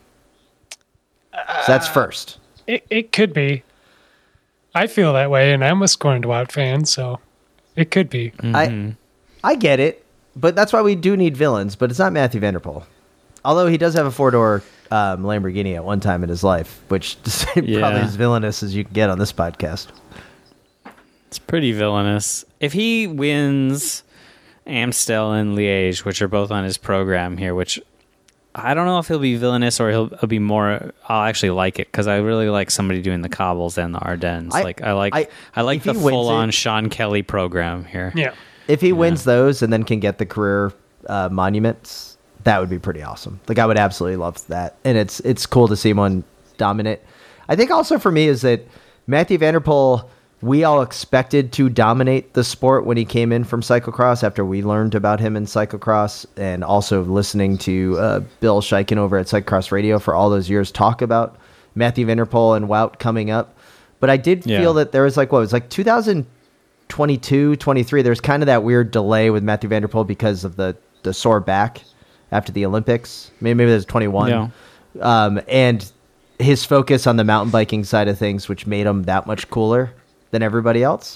So that's first. It could be. I feel that way, and I'm a scorned Wout fan, so it could be. I get it, but that's why we do need villains, but it's not Matthew Vanderpool. Although he does have a four-door Lamborghini at one time in his life, which is probably as villainous as you can get on this podcast. It's pretty villainous. If he wins Amstel and Liège, which are both on his program here, which I don't know if he'll be villainous or he'll be more. I'll actually like it because I really like somebody doing the cobbles and the Ardennes. I like the full-on Sean Kelly program here. Yeah. If he wins those and then can get the career monuments, that would be pretty awesome. Like I would absolutely love that, and it's cool to see one dominant. I think also for me is that Matthew Vanderpool, we all expected to dominate the sport when he came in from cyclocross after we learned about him in cyclocross, and also listening to Bill Scheiken over at Cyclocross Radio for all those years talk about Matthew Vanderpool and Wout coming up. But I did feel that there was it was 2022, 23. There's kind of that weird delay with Matthew Vanderpool because of the sore back after the Olympics. Maybe there's 21. Yeah. And his focus on the mountain biking side of things, which made him that much cooler than everybody else.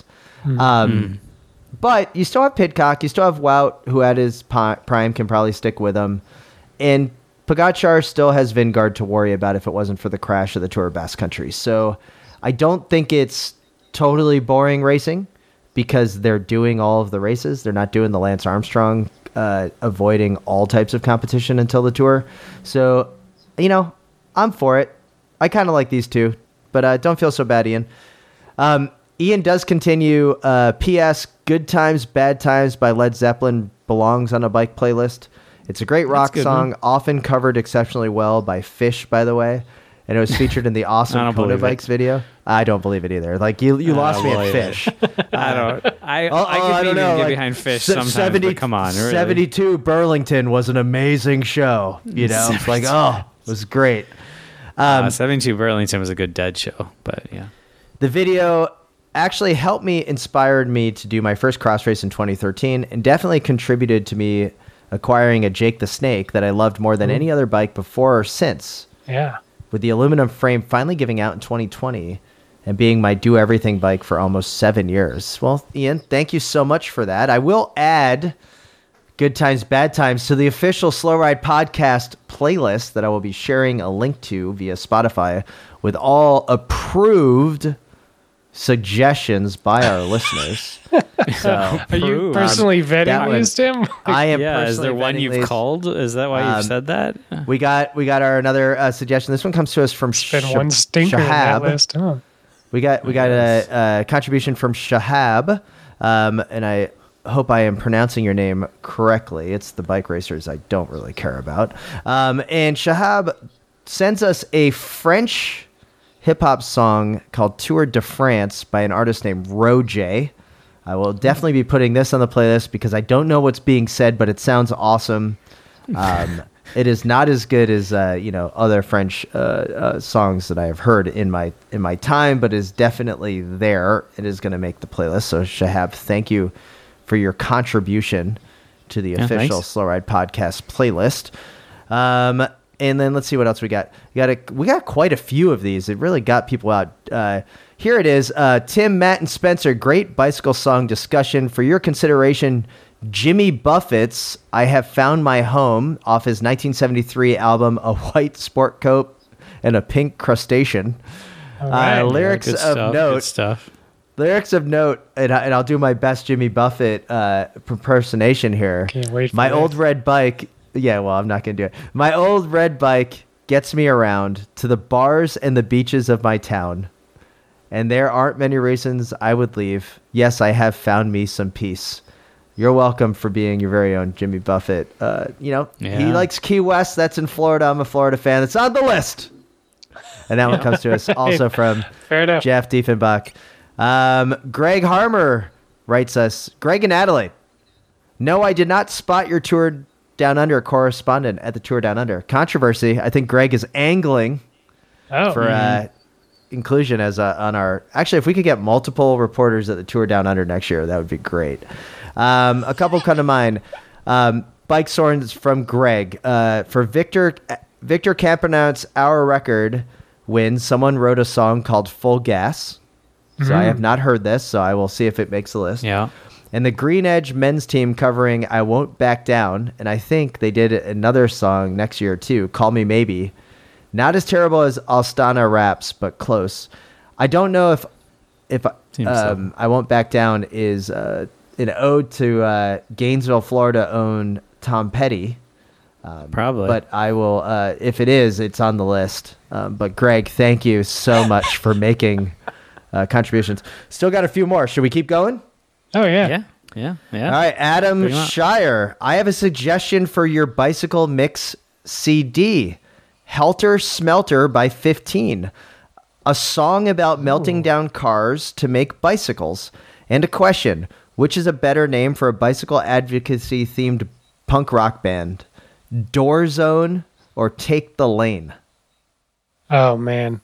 But you still have Pidcock, you still have Wout, who at his prime can probably stick with him, and Pogacar still has Vingard to worry about if it wasn't for the crash of the Tour of Basque Country. So I don't think it's totally boring racing because they're doing all of the races. They're not doing the Lance Armstrong avoiding all types of competition until the Tour. So, I'm for it. I kind of like these two, but don't feel so bad, Ian. Ian does continue. P.S. Good Times, Bad Times by Led Zeppelin belongs on a bike playlist. It's a great rock song, often covered exceptionally well by Fish, by the way. And it was featured in the awesome Coda Bikes video. I don't believe it either. Like you lost me at Fish. I can maybe get behind Fish sometimes, but come on. Really. 72 Burlington was an amazing show. It's like, it was great. 72 Burlington was a good Dead show, but yeah. The video actually inspired me to do my first cross race in 2013 and definitely contributed to me acquiring a Jake the Snake that I loved more than any other bike before or since. Yeah. With the aluminum frame finally giving out in 2020 and being my do-everything bike for almost 7 years. Well, Ian, thank you so much for that. I will add Good Times, Bad Times to the official Slow Ride podcast playlist that I will be sharing a link to via Spotify with all approved suggestions by our listeners. So, are you personally vetting these, Tim? I am. Yeah, is there one you've called? Is that why you've said that? We got our another suggestion. This one comes to us from one stinker on that list, huh? We got a contribution from Shahab, and I hope I am pronouncing your name correctly. It's the bike racers I don't really care about. And Shahab sends us a French hip-hop song called Tour de France by an artist named Roger. I will definitely be putting this on the playlist because I don't know what's being said, but it sounds awesome. It is not as good as other French songs that I have heard in my time, but is definitely there. It is going to make the playlist. So Shahab, thank you for your contribution to the official thanks. Slow Ride Podcast playlist. And then let's see what else we got. We got quite a few of these. It really got people out. Here it is. Tim, Matt, and Spencer, great bicycle song discussion. For your consideration, Jimmy Buffett's I Have Found My Home off his 1973 album, A White Sport Coat and a Pink Crustacean. All right. Lyrics Good of stuff, note. Good stuff. Lyrics of note, and I'll do my best Jimmy Buffett impersonation here. Can't wait for My this. old red bike. Yeah, well, I'm not going to do it. My old red bike gets me around to the bars and the beaches of my town. And there aren't many reasons I would leave. Yes, I have found me some peace. You're welcome for being your very own Jimmy Buffett. He likes Key West. That's in Florida. I'm a Florida fan. It's on the list. And that one comes to us also from Fair enough. Jeff Diefenbach. Greg Harmer writes us, Greg and Adelaide. No, I did not spot your Tour Down Under correspondent at the Tour Down Under. Controversy. I think Greg is angling for inclusion as on our. Actually, if we could get multiple reporters at the Tour Down Under next year, that would be great. A couple come to mind. Bike Sorns from Greg. For Victor Campenaut's Our Record win, someone wrote a song called Full Gas. So I have not heard this, so I will see if it makes the list. Yeah. And the Green Edge men's team covering I Won't Back Down. And I think they did another song next year too, Call Me Maybe. Not as terrible as Astana Raps, but close. I don't know if I Won't Back Down is an ode to Gainesville, Florida own Tom Petty. Probably. But I will, if it is, it's on the list. But Greg, thank you so much for making contributions. Still got a few more. Should we keep going? Oh, yeah. Yeah. All right, Adam Bring 'em up. Shire. I have a suggestion for your bicycle mix CD. Helter Smelter by 15. A song about melting down cars to make bicycles. And a question, which is a better name for a bicycle advocacy themed punk rock band? Door Zone or Take the Lane? Oh, man.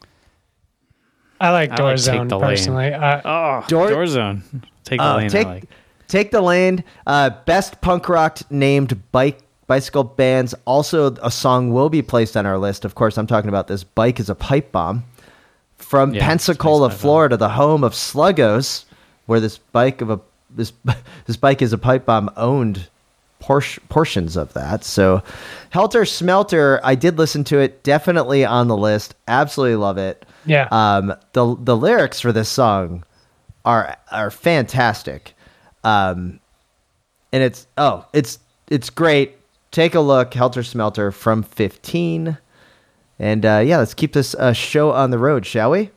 I like I Door like Take Zone the Lane. personally. Door Zone. Take the lane. I like. Take the Lane. Best punk rock named bicycle bands. Also, a song will be placed on our list. Of course, I'm talking about This Bike is a Pipe Bomb. From Yeah, Pensacola, Space Pipe Bomb. Florida, the home of Sluggos, where this bike is a pipe bomb owned portions of that. So Helter Smelter, I did listen to it, definitely on the list. Absolutely love it. Yeah. The lyrics for this song are fantastic. And it's great. Take a look, Helter Smelter from 15. And let's keep this show on the road, shall we?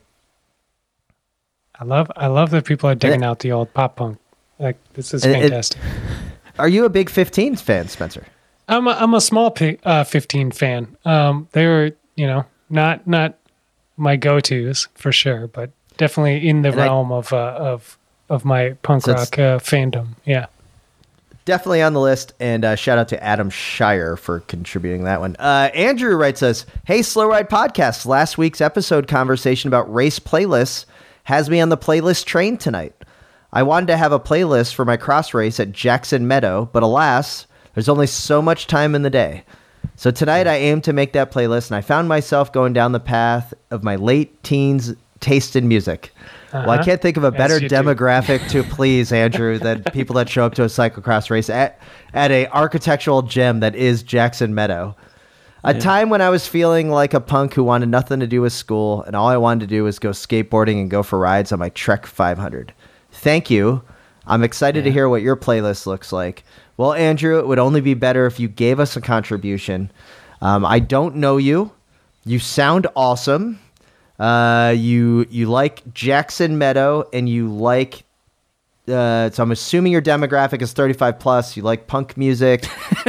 I love that people are digging out the old pop punk. Like, this is fantastic. Are you a big 15 fan, Spencer? I'm a small 15 fan. They were, not my go-tos for sure, but definitely in the realm of my punk rock fandom. Yeah. Definitely on the list, and shout out to Adam Shire for contributing that one. Andrew writes us, Hey, Slow Ride Podcast. Last week's episode conversation about race playlists has me on the playlist train tonight. I wanted to have a playlist for my cross race at Jackson Meadow, but alas, there's only so much time in the day. So tonight I aim to make that playlist, and I found myself going down the path of my late teens taste in music. Well, I can't think of a better you do. demographic to please, Andrew, than people that show up to a cyclocross race at a architectural gem that is Jackson Meadow. A time when I was feeling like a punk who wanted nothing to do with school, and all I wanted to do was go skateboarding and go for rides on my Trek 500. Thank you. I'm excited to hear what your playlist looks like. Well, Andrew, it would only be better if you gave us a contribution. I don't know you. You sound awesome. You like Jackson Meadow, and you like. So I'm assuming your demographic is 35 plus. You like punk music.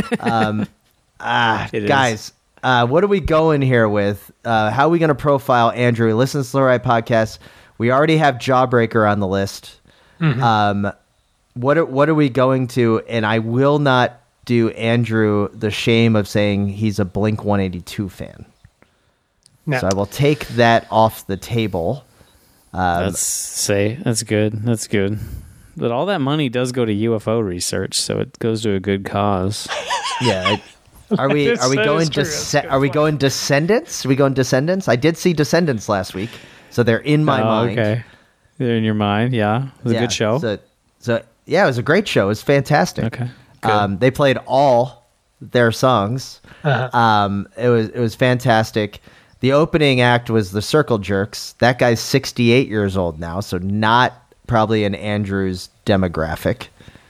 Guys, what are we going here with? How are we going to profile Andrew? Listen to Slow Ride Podcast. We already have Jawbreaker on the list. Mm-hmm. What are we going to? And I will not do Andrew the shame of saying he's a Blink 182 fan. No. So I will take that off the table. That's good. That's good. But all that money does go to UFO research, so it goes to a good cause. Yeah. Are we That is going true. That's a good Are we point. going Descendants? Are we going Descendants? I did see Descendants last week, so they're in my mind. Okay. They're in your mind, yeah. It was a good show. So yeah, it was a great show. It was fantastic. Okay, good. They played all their songs. It was fantastic. The opening act was the Circle Jerks. That guy's 68 years old now, so not probably an Andrew's demographic.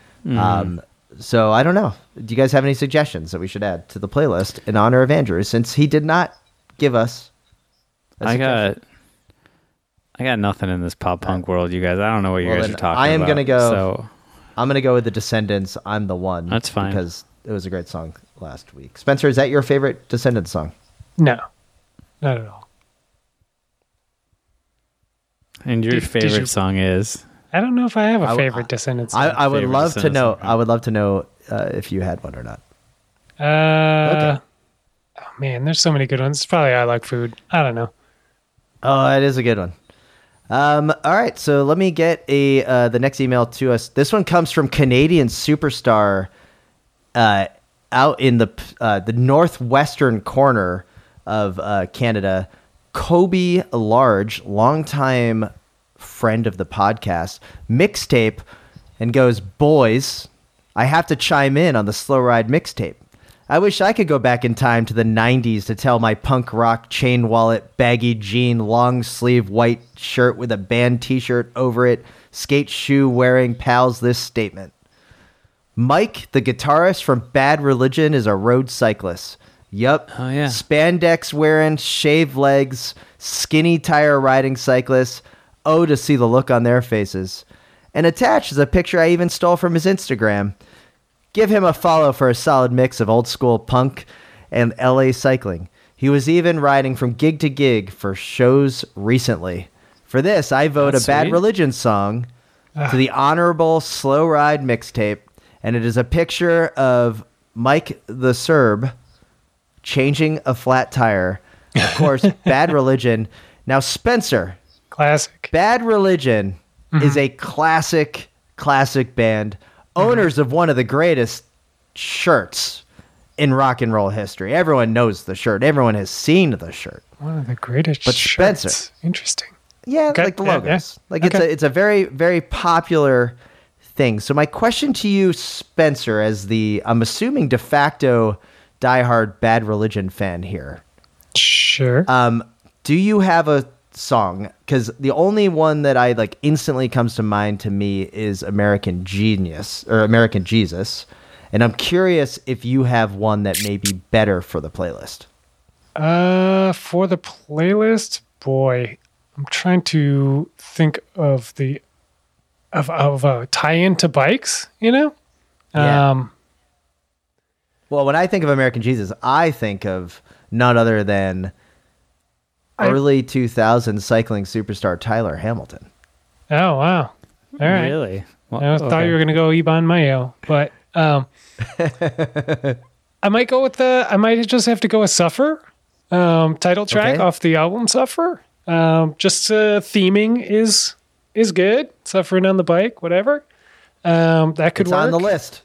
So I don't know. Do you guys have any suggestions that we should add to the playlist in honor of Andrew, since he did not give us a I suggestion? got nothing in this pop punk world, you guys. I don't know what you Well, guys then are talking I am about. gonna go- So I'm going to go with the Descendants. I'm the One. That's fine. Because it was a great song last week. Spencer, is that your favorite Descendants song? No, not at all. and your Did favorite you- song is? I don't know if I have a I- favorite Descendants song. I would Favorite love to Descendants know. song. I would love to know if you had one or not. Oh man, there's so many good ones. It's probably I Like Food. I don't know. Oh, that is a good one. All right, so let me get the next email to us. This one comes from Canadian superstar out in the northwestern corner of Canada, Kobe Large, longtime friend of the podcast, mixtape, and goes, "Boys, I have to chime in on the Slow Ride mixtape. I wish I could go back in time to the 90s to tell my punk rock chain wallet, baggy jean, long sleeve white shirt with a band t-shirt over it, skate shoe wearing pals this statement. Mike, the guitarist from Bad Religion, is a road cyclist. Yup. Oh, yeah. Spandex wearing, shaved legs, skinny tire riding cyclists. Oh, to see the look on their faces. And attached is a picture I even stole from his Instagram. Give him a follow for a solid mix of old school punk and LA cycling. He was even riding from gig to gig for shows recently. For this, I vote That's a Bad sweet. Religion song to the honorable Slow Ride mixtape, and it is a picture of Mike the Serb changing a flat tire. Of course, Bad Religion. Now, Spencer, Classic. Bad Religion is a classic band, owners of one of the greatest shirts in rock and roll history. Everyone knows the shirt. Everyone has seen the shirt. One of the greatest But shirts. Spencer. Interesting. Yeah, Okay, like the yeah, logos. yeah. Like Okay. it's a very, very popular thing. So my question to you, Spencer, as the, I'm assuming, de facto diehard Bad Religion fan here, Sure. do you have a song? Because the only one that I like instantly comes to mind to me is American Genius or American Jesus, and I'm curious if you have one that may be better for the playlist. For the playlist, boy, I'm trying to think of the of a tie-in to bikes. You know. Yeah. Well, when I think of American Jesus, I think of none other than early 2000s cycling superstar Tyler Hamilton. Oh wow. All right. Really? Well, I thought you were gonna go Iban Mayo, but I might go with I might just have to go with Suffer, title track Okay. off the album Suffer. Just theming is good. Suffering on the bike, whatever. That could It's work. on the list.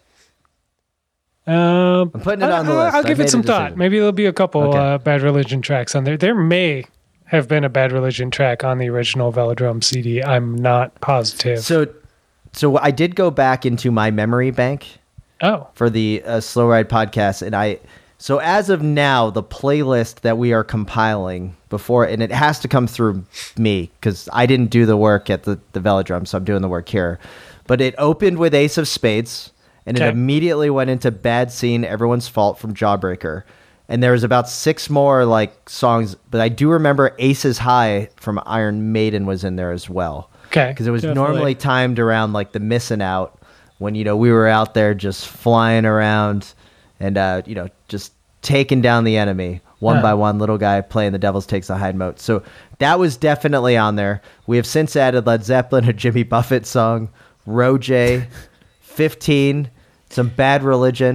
I'm putting it on the list. I'll I give made it a some thought. decision. Maybe there'll be a couple Okay. Bad Religion tracks on there. There may have been a Bad Religion track on the original Velodrome CD. I'm not positive. So I did go back into my memory bank Oh, for the Slow Ride podcast, and so as of now, the playlist that we are compiling before, and it has to come through me because I didn't do the work at the Velodrome, so I'm doing the work here. But it opened with Ace of Spades, and it Okay. immediately went into Bad Scene, Everyone's Fault from Jawbreaker. And there was about 6 more like songs, but I do remember Aces High from Iron Maiden was in there as well. okay. Because it was Definitely. normally timed around like the Missing Out when, we were out there just flying around and, just taking down the enemy one by one, little guy playing The Devil's Takes the High Note. So that was definitely on there. We have since added Led Zeppelin, a Jimmy Buffett song, Row J, 15, some Bad Religion,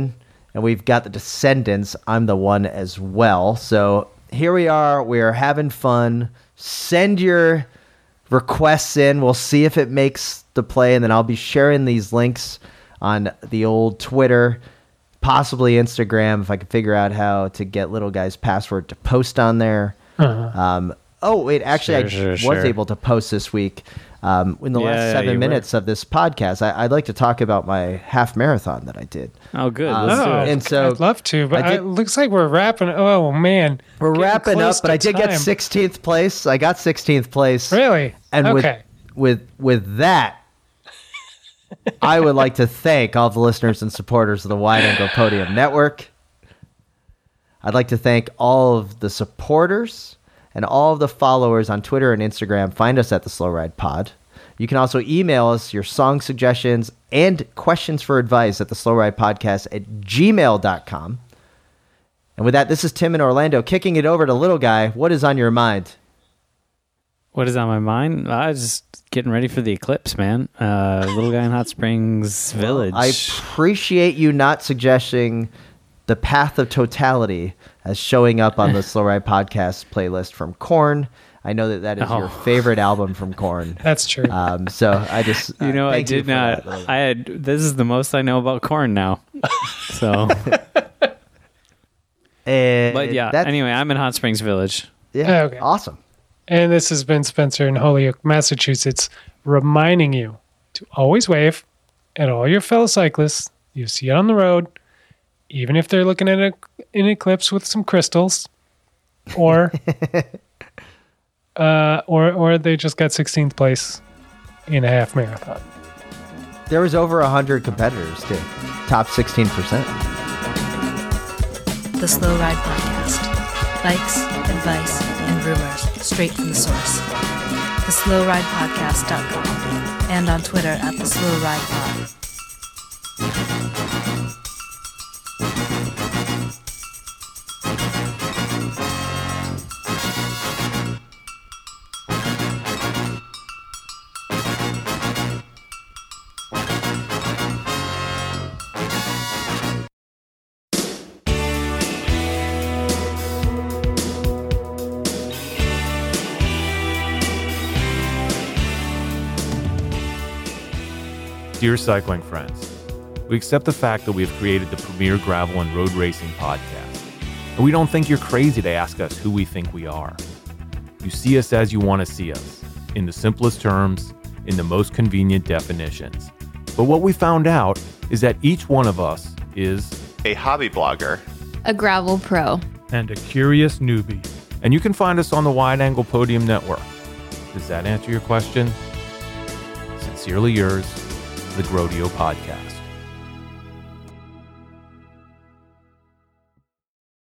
and we've got the Descendants. I'm the one as well. So here we are. We're having fun. Send your requests in. We'll see if it makes the play, and then I'll be sharing these links on the old Twitter, possibly Instagram, if I can figure out how to get Little Guy's password to post on there. Oh, wait, actually, I was able to post this week. In the last 7 minutes of this podcast, I'd like to talk about my half marathon that I did. Oh, good. Let's do it. And so I'd love to, but it looks like we're wrapping. Oh, man. we're Getting wrapping close up, but to I did get time. 16th place. I got 16th place. Really? And Okay. with that, I would like to thank all the listeners and supporters of the Wide Angle Podium Network. I'd like to thank all of the supporters and all of the followers on Twitter and Instagram. Find us at the Slow Ride Pod. You can also email us your song suggestions and questions for advice at the Slow Ride Podcast at gmail.com. And with that, this is Tim in Orlando kicking it over to Little Guy. What is on your mind? What is on my mind? I was just getting ready for the eclipse, man. Little Guy in Hot Springs Village. I appreciate you not suggesting The Path of Totality as showing up on the Slow Ride Podcast playlist from Korn. I know that is your favorite album from Korn. That's true. So I just I did not. This is the most I know about Korn now. So, but yeah. Anyway, I'm in Hot Springs Village. Yeah. Okay. Awesome. And this has been Spencer in Holyoke, Massachusetts, reminding you to always wave at all your fellow cyclists you see on the road, even if they're looking at an eclipse with some crystals, or or they just got 16th place in a half marathon. There was over 100 competitors too. Top 16%. The Slow Ride Podcast. Bikes, advice, and rumors straight from the source. TheSlowRidePodcast.com and on Twitter at The Slow Ride Pod. Dear cycling friends, we accept the fact that we have created the premier gravel and road racing podcast, and we don't think you're crazy to ask us who we think we are. You see us as you want to see us, in the simplest terms, in the most convenient definitions. But what we found out is that each one of us is a hobby blogger, a gravel pro, and a curious newbie. And you can find us on the Wide Angle Podium Network. Does that answer your question? Sincerely yours, the Grodio Podcast.